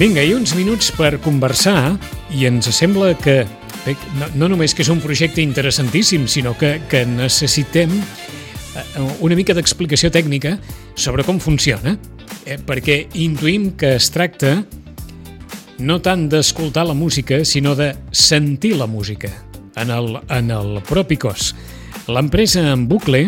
Vinga, i uns minuts per conversar, i ens sembla que no només que és un projecte interessantíssim, sinó que necessitem una mica d'explicació tècnica sobre com funciona, perquè intuïm que es tracta no tant d'escoltar la música, sinó de sentir la música en el propi cos. L'empresa En Bucle,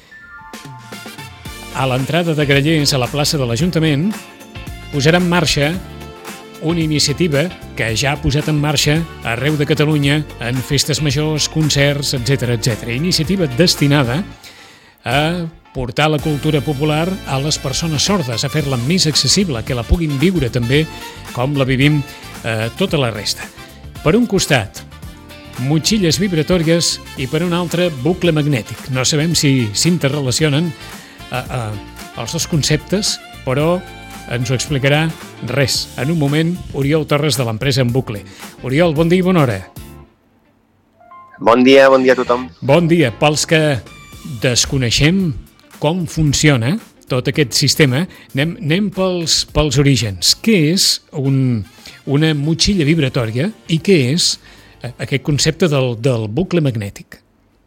a l'entrada de Grallers, a la plaça de l'Ajuntament, posarà en marxa una iniciativa que ja ha posat en marxa arreu de Catalunya en festes majors, concerts, etc. Iniciativa destinada a portar la cultura popular a les persones sordes, a fer-la més accessible, que la puguin viure també com la vivim tota la resta. Per un costat, motxilles vibratòries i per un altre, bucle magnètic. No sabem si s'interrelacionen els dos conceptes, però ens ho explicarà en un moment, Oriol Torres de l'empresa En Bucle. Oriol, bon dia i bona hora. Bon dia a tothom. Bon dia. Pels que desconeixem com funciona tot aquest sistema, anem pels orígens. Què és una motxilla vibratòria i què és aquest concepte del bucle magnètic?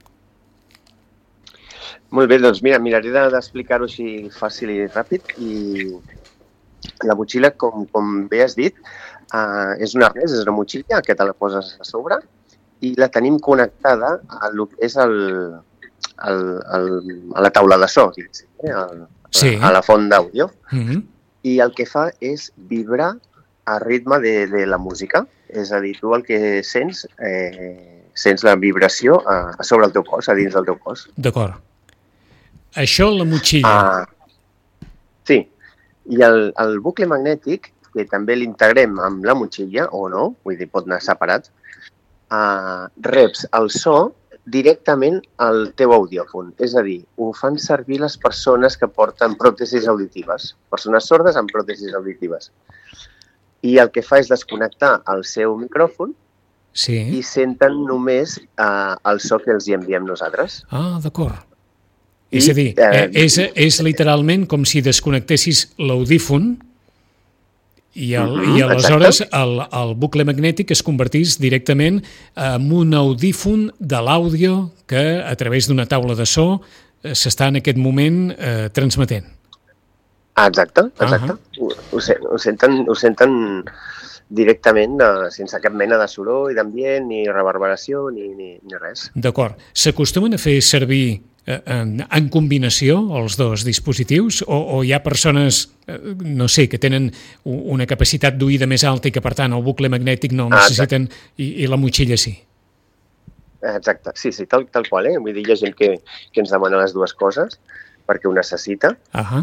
Molt bé, doncs mira, miraré d'explicar-ho així fàcil i ràpid. I la motxilla, com bé has dit, és un arnès, és una motxilla que te la poses a sobre i la tenim connectada a la taula de so, a la font d'àudio. I el que fa és vibrar a ritme de la música. És a dir, tu el que sents la vibració a sobre el teu cos, a dins del teu cos. D'acord. Això, la motxilla. Sí. I el bucle magnètic, que també l'integrem amb la motxilla, o no, vull dir, pot anar separat, reps el so directament al teu audiòfon. És a dir, ho fan servir les persones que porten pròtesis auditives, persones sordes amb pròtesis auditives. I el que fa és desconnectar el seu micròfon i senten només el so que els hi enviem nosaltres. D'acord. És a dir, és literalment com si desconnectessis l'audífon i aleshores el bucle magnètic es convertís directament en un audífon de l'àudio que a través d'una taula de so s'està en aquest moment transmetent. Exacte. Ho senten directament sense cap mena de soroll, d'ambient, ni reverberació, ni res. D'acord. S'acostumen a fer servir en combinació els dos dispositius o hi ha persones, no sé, que tenen una capacitat d'oïda més alta i que per tant el bucle magnètic no el necessiten i la motxilla sí? Exacte, sí, tal qual, Vull dir, hi ha gent que ens demana les dues coses perquè ho necessita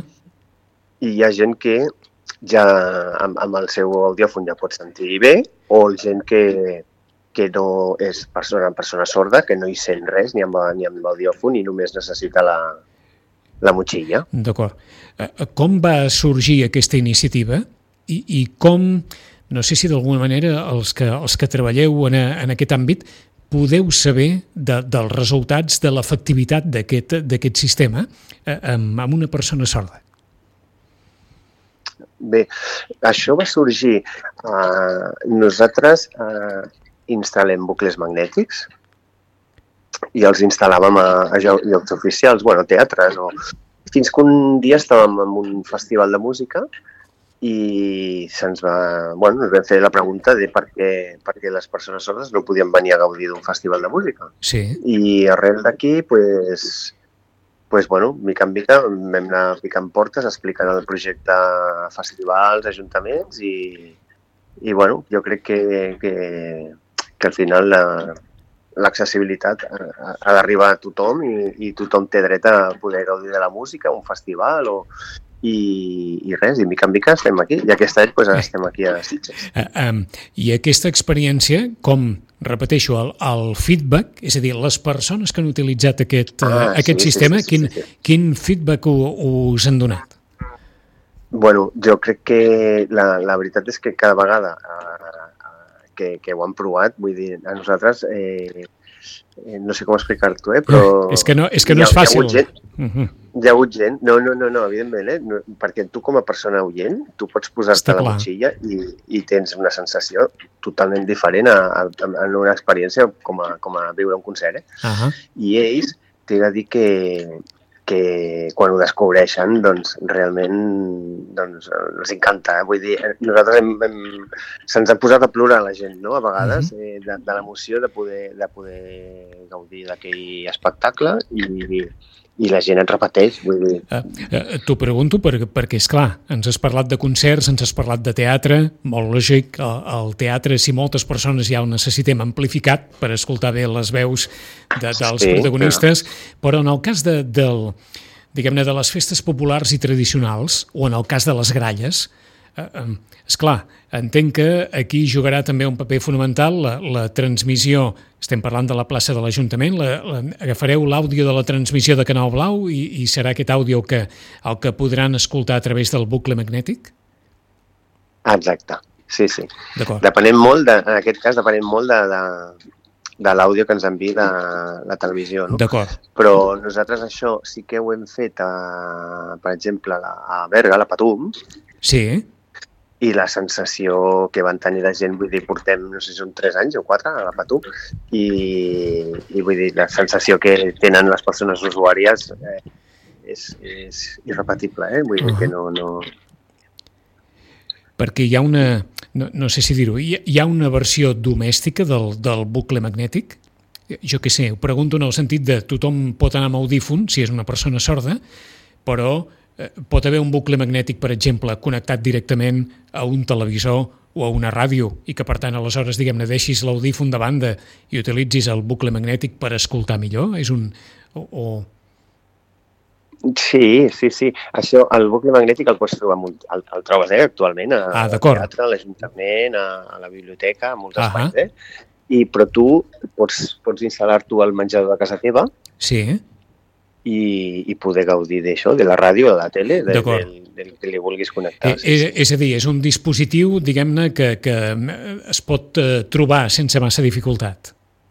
i hi ha gent que ja amb el seu audiòfon ja pot sentir bé o gent que no és persona sorda, que no hi sent res ni amb l'audiòfon i només necessita la motxilla. D'acord. Com va sorgir aquesta iniciativa i com, no sé si d'alguna manera els que treballeu en aquest àmbit podeu saber dels resultats de l'efectivitat d'aquest sistema amb una persona sorda? Bé, això va sorgir. Nosaltres instal·lem bucles magnètics i els instal·làvem a llocs oficials, teatres. Fins que un dia estàvem en un festival de música i ens vam fer la pregunta de per què les persones sordes no podien venir a gaudir d'un festival de música. Sí. I arrel d'aquí, mica en mica vam anar picant portes, explicant el projecte a festivals, ajuntaments i jo crec que al final l'accessibilitat ha d'arribar a tothom i tothom té dret a poder gaudir de la música, un festival i res, i mica en mica estem aquí. I aquest any estem aquí a Sitges. I aquesta experiència, com, repeteixo, el feedback, és a dir, les persones que han utilitzat aquest sistema, quin feedback us han donat? Jo crec que la veritat és que cada vegada que ho han provat, vull dir, a nosaltres no sé com explicar-t'ho, però... És que no és fàcil. Hi ha hagut gent, no, evidentment, no, perquè tu com a persona oient, tu pots posar-te a la motxilla i tens una sensació totalment diferent en una experiència com a viure un concert. I ells, t'he de dir que quan ho descobreixen, doncs, realment els encanta. Vull dir, nosaltres se'ns ha posat a plorar la gent, no?, a vegades, de l'emoció de poder gaudir d'aquell espectacle i la gent et repeteix, vull dir... T'ho pregunto perquè, esclar, ens has parlat de concerts, ens has parlat de teatre, molt lògic, el teatre, si moltes persones ja ho necessitem amplificat per escoltar bé les veus dels protagonistes, però en el cas diguem-ne, de les festes populars i tradicionals, o en el cas de les gralles, esclar, entenc que aquí jugarà també un paper fonamental la transmissió. Estem parlant de la plaça de l'Ajuntament, agafareu l'àudio de la transmissió de Canal Blau i serà aquest àudio el que podran escoltar a través del bucle magnètic? Exacte, sí. Depenem molt, en aquest cas, de l'àudio que ens envia la televisió, no? D'acord. Però nosaltres això sí que ho hem fet, per exemple, a Berga, a la Patum. Sí. I la sensació que van tenir la gent, vull dir, portem, no sé si són 3 anys o 4 a la Patum, i vull dir, la sensació que tenen les persones usuàries és irrepetible, vull dir que no... Perquè hi ha una, no sé si dir-ho, hi ha una versió domèstica del bucle magnètic? Jo què sé, ho pregunto en el sentit de tothom pot anar amb audífon, si és una persona sorda, però pot haver un bucle magnètic, per exemple, connectat directament a un televisor o a una ràdio i que, per tant, aleshores, diguem-ne, deixis l'audífon de banda i utilitzis el bucle magnètic per escoltar millor? És un... Sí. Això, el bucle magnètic el pots trobar, el trobes actualment al teatre, a l'Ajuntament, a la biblioteca, a molts espais, però tu pots instal·lar-t'ho al menjador de casa teva. Sí. I poder gaudir d'això, de la ràdio, de la tele, del que li vulguis connectar. És a dir, és un dispositiu, diguem-ne, que es pot trobar sense massa dificultat.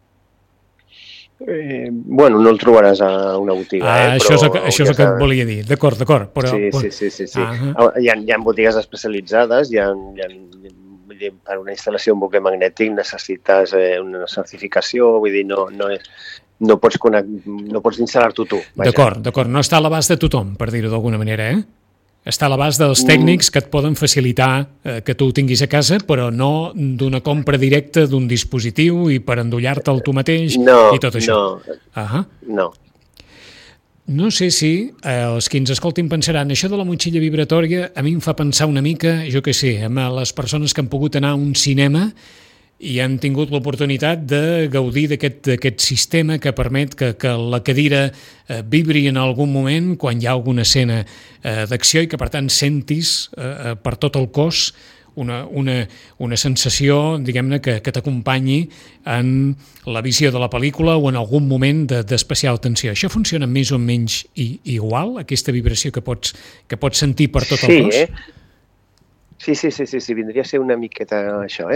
Bueno, no el trobaràs a una botiga. Això és el que et volia dir. D'acord. Però... Sí. Hi ha botigues especialitzades, per una instal·lació en bucle magnètic necessites una certificació, vull dir, no pots instal·lar-t'ho tu. D'acord, no està a l'abast de tothom, per dir-ho d'alguna manera, Està a l'abast dels tècnics que et poden facilitar que tu ho tinguis a casa, però no d'una compra directa d'un dispositiu i per endollar-te'l tu mateix i tot això. No. No sé si els que ens escoltin pensaran això de la motxilla vibratòria a mi em fa pensar una mica, jo què sé, amb les persones que han pogut anar a un cinema i han tingut l'oportunitat de gaudir d'aquest sistema que permet que la cadira vibri en algun moment quan hi ha alguna escena d'acció i que, per tant, sentis per tot el cos una sensació, diguem-ne, que t'acompanyi en la visió de la pel·lícula o en algun moment d'especial tensió. Això funciona més o menys igual, aquesta vibració que pots sentir per tot el cos? Sí, vindria a ser una miqueta això,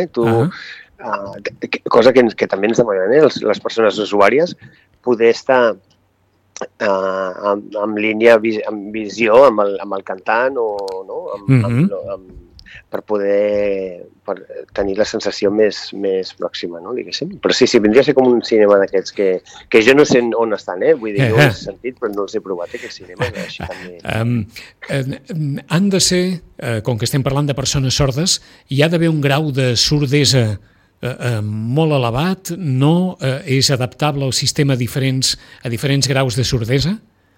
cosa que també ens demanen les persones usuàries, poder estar en línia, en visió amb el cantant per poder tenir la sensació més pròxima, no, diguéssim. Però sí, vindria a ser com un cinema d'aquests que jo no sé on estan, vull dir, jo ho he sentit, però no els he provat, aquests cinemes, així també. Han de ser, com que estem parlant de persones sordes, hi ha d'haver un grau de sordesa molt elevat, no és adaptable al sistema a diferents graus de sordesa?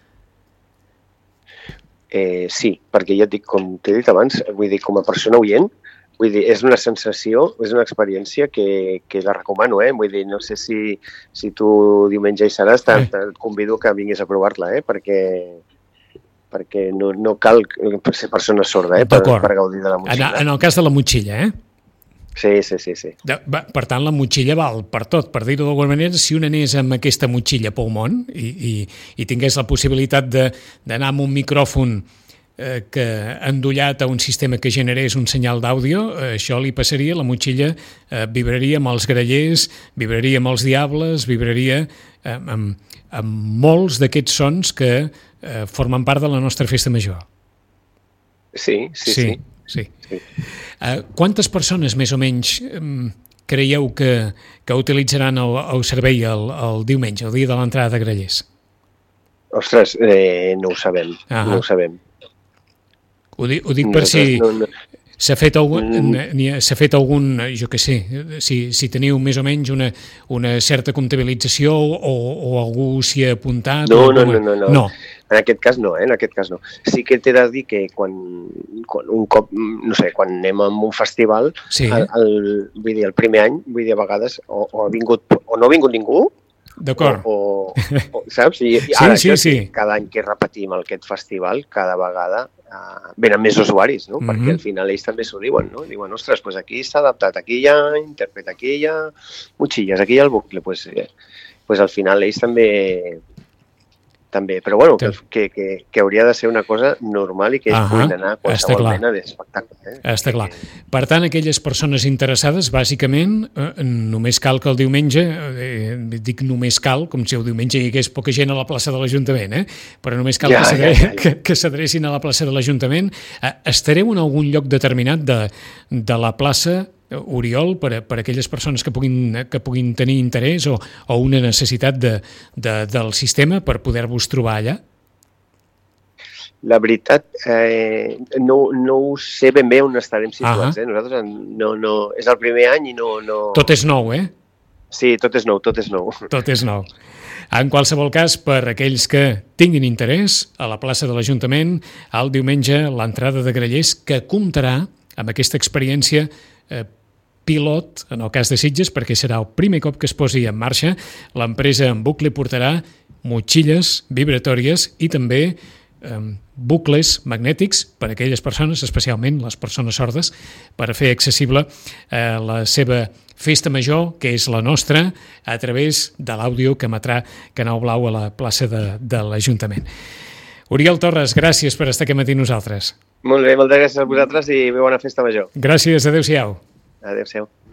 Sí, perquè ja et dic, com t'he dit abans, vull dir, com a persona oient, vull dir, és una sensació, és una experiència que la recomano, vull dir, no sé si tu diumenge hi seràs, et convido que vinguis a provar-la, perquè no cal ser persona sorda, per gaudir de la motxilla. En el cas de la motxilla, Sí. Per tant, la motxilla val per tot, per dir-ho d'alguna manera. Si un anés amb aquesta motxilla pel món i tingués la possibilitat d'anar amb un micròfon que endollat a un sistema que generés un senyal d'àudio, això li passaria, la motxilla vibraria amb els grallers, vibraria amb els diables, vibraria amb molts d'aquests sons que formen part de la nostra festa major. Sí. Quantes persones, més o menys, creieu que utilitzaran el servei el diumenge, el dia de l'entrada de Grallers? Ostres, no ho sabem, no ho sabem. Ho dic per si s'ha fet algun, jo què sé, si teniu més o menys una certa comptabilització o algú s'hi ha apuntat? No. En aquest cas no, en aquest cas no. Sí que t'he de dir que quan un cop, no sé, quan anem a un festival, vull dir, el primer any, vull dir, a vegades o no ha vingut ningú, d'acord. Saps? I ara, sí. Cada any que repetim aquest festival, cada vegada venen més usuaris, no? Perquè al final ells també s'ho diuen, no? Diuen, ostres, doncs aquí s'ha adaptat, aquí hi ha intèrpret, aquí hi ha motxilles, aquí hi ha el bucle. Doncs al final ells també, però bueno, que hauria de ser una cosa normal i que ells puguin anar a qualsevol mena d'espectacle. Està clar. Per tant, aquelles persones interessades, bàsicament, només cal que el diumenge, dic només cal, com si el diumenge hi hagués poca gent a la plaça de l'Ajuntament, però només cal que s'adrecin a la plaça de l'Ajuntament. Estareu en algun lloc determinat de la plaça, Oriol, per aquelles persones que puguin tenir interès o una necessitat del sistema per poder-vos trobar allà? La veritat, no ho sé ben bé on estarem situats. Nosaltres no... És el primer any i no... Tot és nou, eh? Sí, tot és nou. Tot és nou. En qualsevol cas, per aquells que tinguin interès, a la plaça de l'Ajuntament, el diumenge, l'entrada de Grallers, que comptarà amb aquesta experiència pilot, en el cas de Sitges, perquè serà el primer cop que es posi en marxa. L'empresa en bucle portarà motxilles vibratòries i també bucles magnètics per a aquelles persones, especialment les persones sordes, per fer accessible la seva festa major, que és la nostra, a través de l'àudio que emetrà Canal Blau a la plaça de l'Ajuntament. Oriol Torres, gràcies per estar aquí matí nosaltres. Molt bé, moltes gràcies a vosaltres i bona festa major. Gràcies, adéu-siau. Adéu-siau.